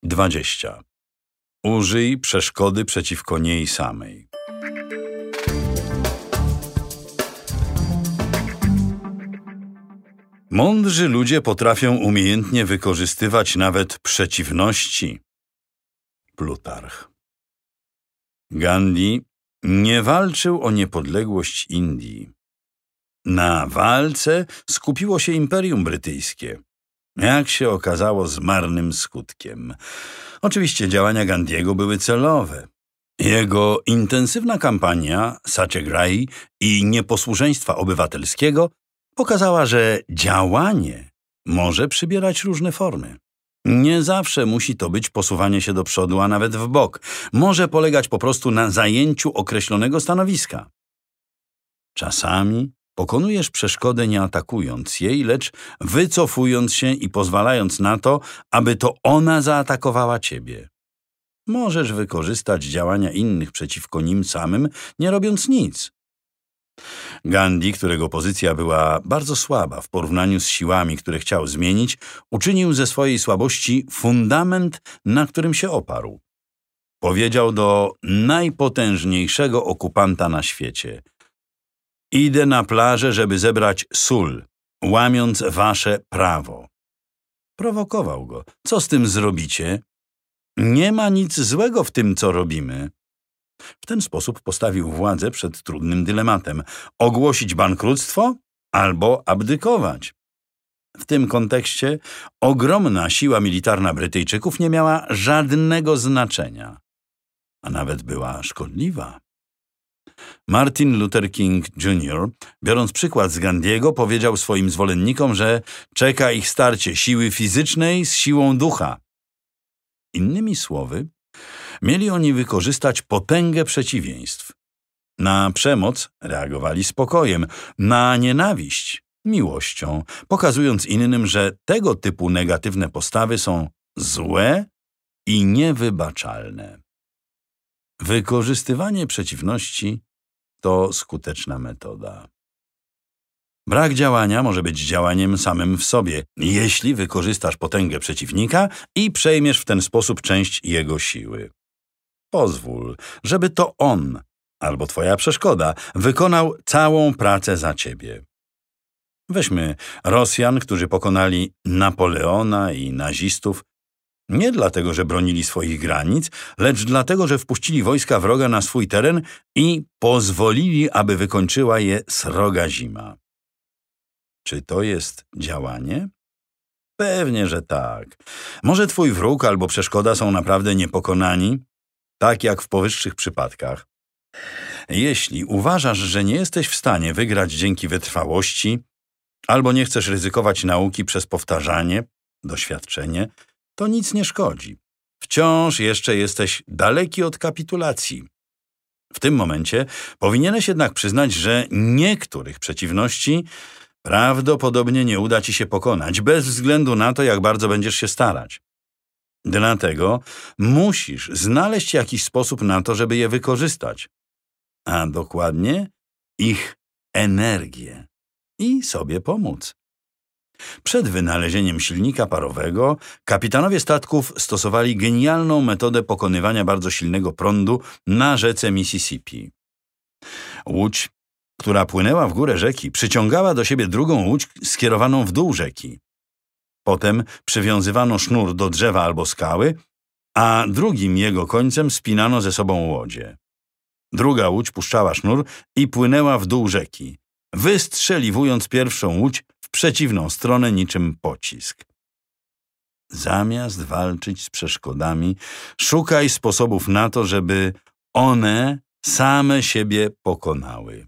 20. Użyj przeszkody przeciwko niej samej. Mądrzy ludzie potrafią umiejętnie wykorzystywać nawet przeciwności. Plutarch. Gandhi nie walczył o niepodległość Indii. Na walce skupiło się Imperium Brytyjskie. Jak się okazało, z marnym skutkiem. Oczywiście działania Gandhiego były celowe. Jego intensywna kampania Satyagrahi i nieposłuszeństwa obywatelskiego pokazała, że działanie może przybierać różne formy. Nie zawsze musi to być posuwanie się do przodu, a nawet w bok. Może polegać po prostu na zajęciu określonego stanowiska. Czasami pokonujesz przeszkodę nie atakując jej, lecz wycofując się i pozwalając na to, aby to ona zaatakowała ciebie. Możesz wykorzystać działania innych przeciwko nim samym, nie robiąc nic. Gandhi, którego pozycja była bardzo słaba w porównaniu z siłami, które chciał zmienić, uczynił ze swojej słabości fundament, na którym się oparł. Powiedział do najpotężniejszego okupanta na świecie: idę na plażę, żeby zebrać sól, łamiąc wasze prawo. Prowokował go. Co z tym zrobicie? Nie ma nic złego w tym, co robimy. W ten sposób postawił władzę przed trudnym dylematem: ogłosić bankructwo albo abdykować. W tym kontekście ogromna siła militarna Brytyjczyków nie miała żadnego znaczenia, a nawet była szkodliwa. Martin Luther King Jr., biorąc przykład z Gandhiego, powiedział swoim zwolennikom, że czeka ich starcie siły fizycznej z siłą ducha. Innymi słowy, mieli oni wykorzystać potęgę przeciwieństw. Na przemoc reagowali spokojem, na nienawiść miłością, pokazując innym, że tego typu negatywne postawy są złe i niewybaczalne. Wykorzystywanie przeciwności to skuteczna metoda. Brak działania może być działaniem samym w sobie, jeśli wykorzystasz potęgę przeciwnika i przejmiesz w ten sposób część jego siły. Pozwól, żeby to on albo twoja przeszkoda wykonał całą pracę za ciebie. Weźmy Rosjan, którzy pokonali Napoleona i nazistów nie dlatego, że bronili swoich granic, lecz dlatego, że wpuścili wojska wroga na swój teren i pozwolili, aby wykończyła je sroga zima. Czy to jest działanie? Pewnie, że tak. Może twój wróg albo przeszkoda są naprawdę niepokonani, tak jak w powyższych przypadkach. Jeśli uważasz, że nie jesteś w stanie wygrać dzięki wytrwałości, albo nie chcesz ryzykować nauki przez powtarzanie, doświadczenie, to nic nie szkodzi. Wciąż jeszcze jesteś daleki od kapitulacji. W tym momencie powinieneś jednak przyznać, że niektórych przeciwności prawdopodobnie nie uda ci się pokonać, bez względu na to, jak bardzo będziesz się starać. Dlatego musisz znaleźć jakiś sposób na to, żeby je wykorzystać, a dokładnie ich energię i sobie pomóc. Przed wynalezieniem silnika parowego kapitanowie statków stosowali genialną metodę pokonywania bardzo silnego prądu na rzece Mississippi. Łódź, która płynęła w górę rzeki, przyciągała do siebie drugą łódź skierowaną w dół rzeki. Potem przywiązywano sznur do drzewa albo skały, a drugim jego końcem spinano ze sobą łodzie. Druga łódź puszczała sznur i płynęła w dół rzeki, wystrzeliwując pierwszą łódź w przeciwną stronę niczym pocisk. Zamiast walczyć z przeszkodami, szukaj sposobów na to, żeby one same siebie pokonały.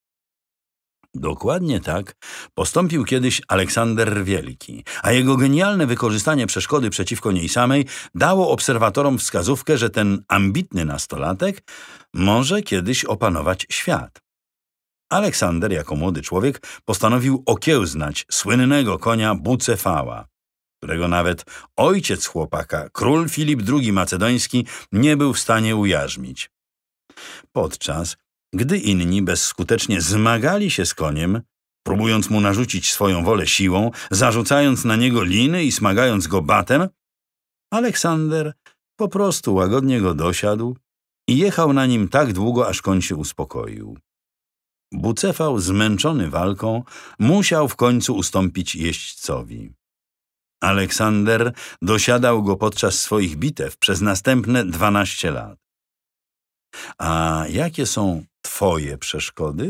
Dokładnie tak postąpił kiedyś Aleksander Wielki, a jego genialne wykorzystanie przeszkody przeciwko niej samej dało obserwatorom wskazówkę, że ten ambitny nastolatek może kiedyś opanować świat. Aleksander jako młody człowiek postanowił okiełznać słynnego konia Bucefała, którego nawet ojciec chłopaka, król Filip II Macedoński, nie był w stanie ujarzmić. Podczas gdy inni bezskutecznie zmagali się z koniem, próbując mu narzucić swoją wolę siłą, zarzucając na niego liny i smagając go batem, Aleksander po prostu łagodnie go dosiadł i jechał na nim tak długo, aż koń się uspokoił. Bucefał, zmęczony walką, musiał w końcu ustąpić jeźdźcowi. Aleksander dosiadał go podczas swoich bitew przez następne 12 lat. A jakie są twoje przeszkody?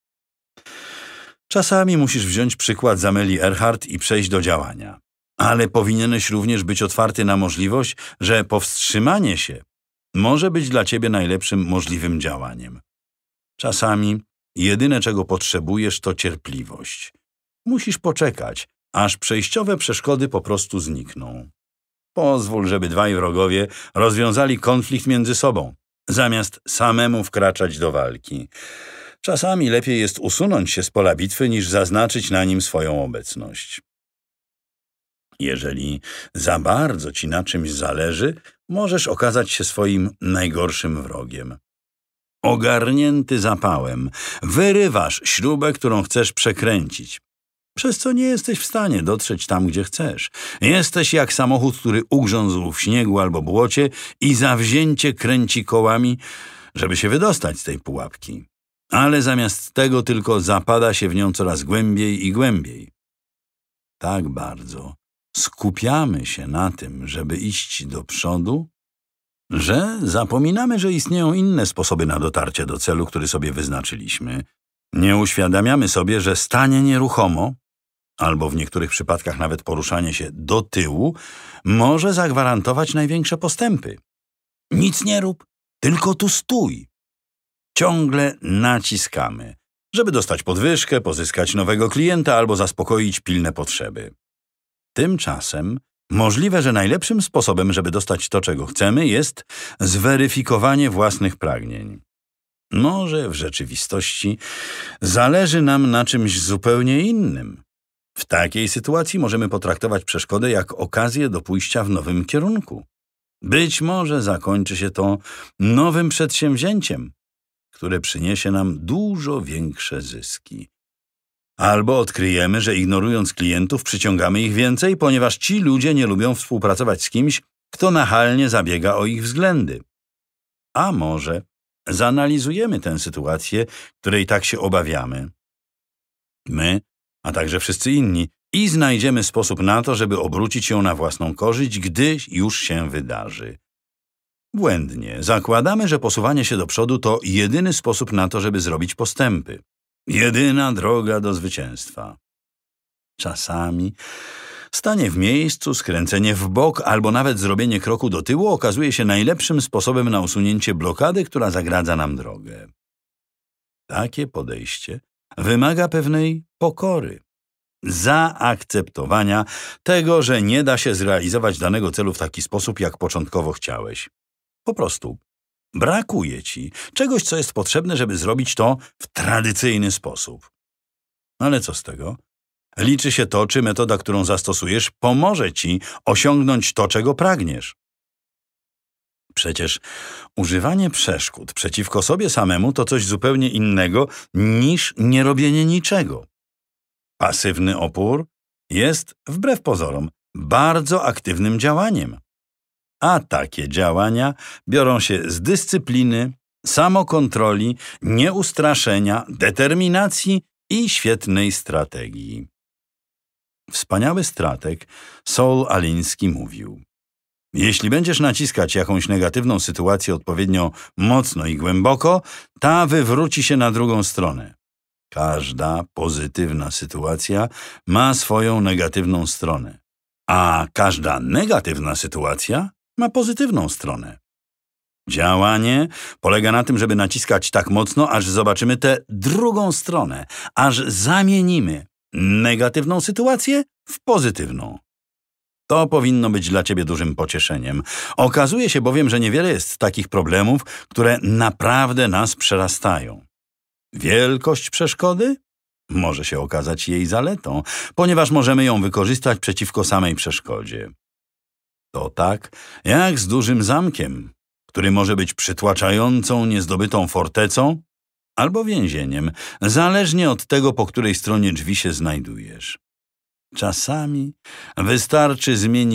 Czasami musisz wziąć przykład z Amelie Earhart i przejść do działania. Ale powinieneś również być otwarty na możliwość, że powstrzymanie się może być dla ciebie najlepszym możliwym działaniem. Czasami jedyne, czego potrzebujesz, to cierpliwość. Musisz poczekać, aż przejściowe przeszkody po prostu znikną. Pozwól, żeby dwaj wrogowie rozwiązali konflikt między sobą, zamiast samemu wkraczać do walki. Czasami lepiej jest usunąć się z pola bitwy, niż zaznaczyć na nim swoją obecność. Jeżeli za bardzo ci na czymś zależy, możesz okazać się swoim najgorszym wrogiem. Ogarnięty zapałem, wyrywasz śrubę, którą chcesz przekręcić, przez co nie jesteś w stanie dotrzeć tam, gdzie chcesz. Jesteś jak samochód, który ugrzązł w śniegu albo błocie i zawzięcie kręci kołami, żeby się wydostać z tej pułapki. Ale zamiast tego tylko zapada się w nią coraz głębiej i głębiej. Tak bardzo skupiamy się na tym, żeby iść do przodu, że zapominamy, że istnieją inne sposoby na dotarcie do celu, który sobie wyznaczyliśmy. Nie uświadamiamy sobie, że stanie nieruchomo, albo w niektórych przypadkach nawet poruszanie się do tyłu, może zagwarantować największe postępy. Nic nie rób, tylko tu stój. Ciągle naciskamy, żeby dostać podwyżkę, pozyskać nowego klienta albo zaspokoić pilne potrzeby. Tymczasem możliwe, że najlepszym sposobem, żeby dostać to, czego chcemy, jest zweryfikowanie własnych pragnień. Może w rzeczywistości zależy nam na czymś zupełnie innym. W takiej sytuacji możemy potraktować przeszkodę jak okazję do pójścia w nowym kierunku. Być może zakończy się to nowym przedsięwzięciem, które przyniesie nam dużo większe zyski. Albo odkryjemy, że ignorując klientów przyciągamy ich więcej, ponieważ ci ludzie nie lubią współpracować z kimś, kto nachalnie zabiega o ich względy. A może zanalizujemy tę sytuację, której tak się obawiamy. My, a także wszyscy inni, i znajdziemy sposób na to, żeby obrócić ją na własną korzyść, gdy już się wydarzy. Błędnie zakładamy, że posuwanie się do przodu to jedyny sposób na to, żeby zrobić postępy. Jedyna droga do zwycięstwa. Czasami stanie w miejscu, skręcenie w bok albo nawet zrobienie kroku do tyłu okazuje się najlepszym sposobem na usunięcie blokady, która zagradza nam drogę. Takie podejście wymaga pewnej pokory, zaakceptowania tego, że nie da się zrealizować danego celu w taki sposób, jak początkowo chciałeś. Po prostu brakuje ci czegoś, co jest potrzebne, żeby zrobić to w tradycyjny sposób. Ale co z tego? Liczy się to, czy metoda, którą zastosujesz, pomoże ci osiągnąć to, czego pragniesz. Przecież używanie przeszkód przeciwko sobie samemu to coś zupełnie innego niż nierobienie niczego. Pasywny opór jest, wbrew pozorom, bardzo aktywnym działaniem. A takie działania biorą się z dyscypliny, samokontroli, nieustraszenia, determinacji i świetnej strategii. Wspaniały strateg Saul Alinsky mówił: jeśli będziesz naciskać jakąś negatywną sytuację odpowiednio mocno i głęboko, ta wywróci się na drugą stronę. Każda pozytywna sytuacja ma swoją negatywną stronę, a każda negatywna sytuacja ma pozytywną stronę. Działanie polega na tym, żeby naciskać tak mocno, aż zobaczymy tę drugą stronę, aż zamienimy negatywną sytuację w pozytywną. To powinno być dla ciebie dużym pocieszeniem. Okazuje się bowiem, że niewiele jest takich problemów, które naprawdę nas przerastają. Wielkość przeszkody może się okazać jej zaletą, ponieważ możemy ją wykorzystać przeciwko samej przeszkodzie. To tak jak z dużym zamkiem, który może być przytłaczającą, niezdobytą fortecą albo więzieniem, zależnie od tego, po której stronie drzwi się znajdujesz. Czasami wystarczy zmienić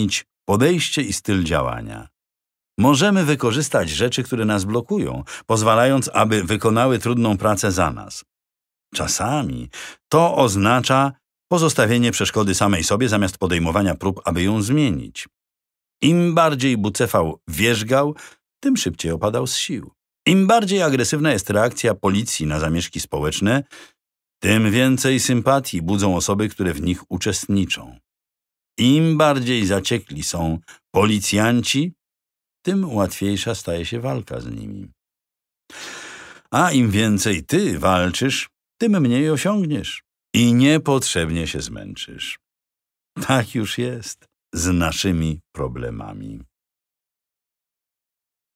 podejście i styl działania. Możemy wykorzystać rzeczy, które nas blokują, pozwalając, aby wykonały trudną pracę za nas. Czasami to oznacza pozostawienie przeszkody samej sobie zamiast podejmowania prób, aby ją zmienić. Im bardziej Bucefał wierzgał, tym szybciej opadał z sił. Im bardziej agresywna jest reakcja policji na zamieszki społeczne, tym więcej sympatii budzą osoby, które w nich uczestniczą. Im bardziej zaciekli są policjanci, tym łatwiejsza staje się walka z nimi. A im więcej ty walczysz, tym mniej osiągniesz i niepotrzebnie się zmęczysz. Tak już jest z naszymi problemami.